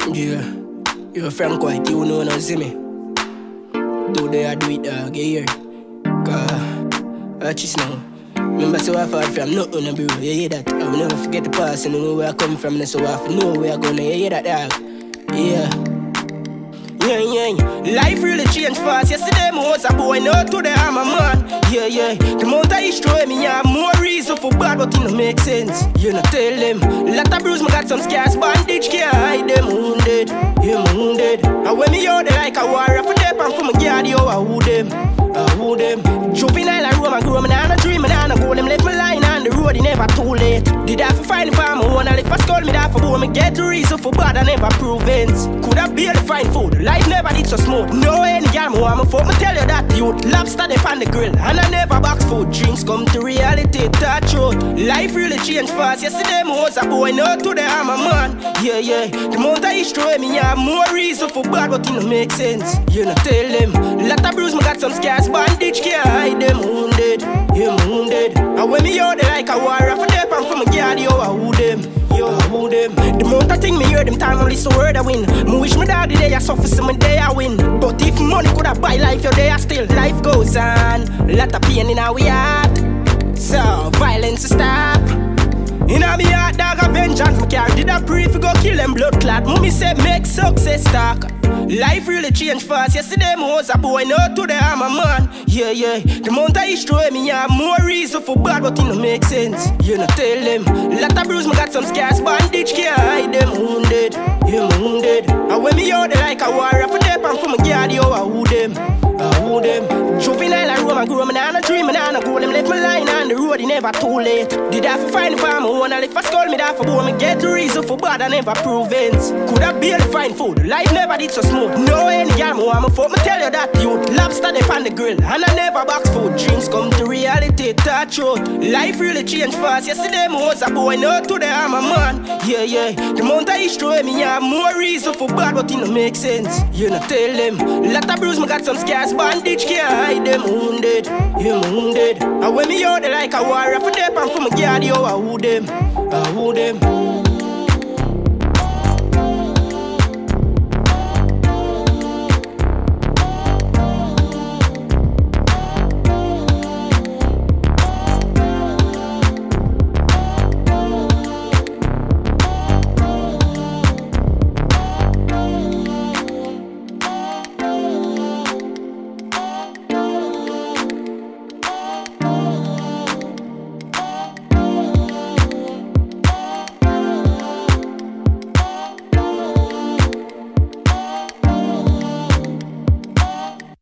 Yeah, you're Frank White, you know no see me. Do they I do it dog, you hear? Watch this now. Remember so I fought from nothing, bro, you hear that? I will never forget the past and know where I come from, so I have to know where I gonna, you hear that dog? Yeah. Life really changed fast. Yesterday I was a boy, now today I'm a man. Yeah. The amount of history me have more reason for bad, but it don't make sense. You know, tell them. Lot of bruise, me got some scars, bandage can't hide them. Wounded, yeah, I'm wounded. And when me out there like a warrior for them, and for my guard, yo, I woo them. Juvenile and Rome, I grew up, and I dream, and I go them left my line on the road, it never too late. Did I find the farm, I wanna live for skull, me that for bore, me get the reason for bad, I never prove ends. Could I barely find food, life never did so smooth. No any girl, me want me fuck, me tell you that youth. Lobster they on the grill, and I never box food. Dreams come to reality, that truth. Life really changed fast, yesterday I was a boy, now today I'm a man. Yeah. The amount of history me have more reason for bad, but it don't make sense. You know, tell them. Lot of bruise, me got some scars, bandage can't hide them. Wounded, yeah, I'm wounded. And when me out there like a warrior for them, and for my guard, yo, I woo them. The amount of thing me hear them time only so word I win. Me wish me dog the day I suffer, so my day I win. But if money could have buy life, your day I still. Life goes on, lot of pain in our heart. So violence stop. In a me heart, dog, a vengeance me carry. Did I pray if you go kill them blood clot? Mommy said make success talk. Life really changed fast. Yesterday I was a boy, now today I'm a man. Yeah. The amount of history me have more reason for bad, but it don't make sense. You know, tell them. Lot of bruise, me got some scars, bandage can't hide them. Wounded, yeah, I'm wounded. And when me out there like a warrior for them, and for my guard, yo, I woo them. Juvenile and Rome, I grew up, and I dream, and I go them left my line on the road, it never too late. Did I find the farm, I wanna live for skull, me that for bore, me get the reason for bad, I never prove ends. Could I barely find food, life never did so smooth. No any girl, me want me fuck, me tell you that youth. Lobster they on the grill, and I never box food. Dreams come to reality, that truth. Life really changed fast. Yesterday I was a boy, now today I'm a man. Yeah. The amount of history me have more reason for bad, but it don't make sense. You know, tell them. Lot of bruise, me got some scars, bandage can't hide them. Wounded, yeah, I'm wounded. And when me out there like a warrior for them, and for my guard, yo, I woo them.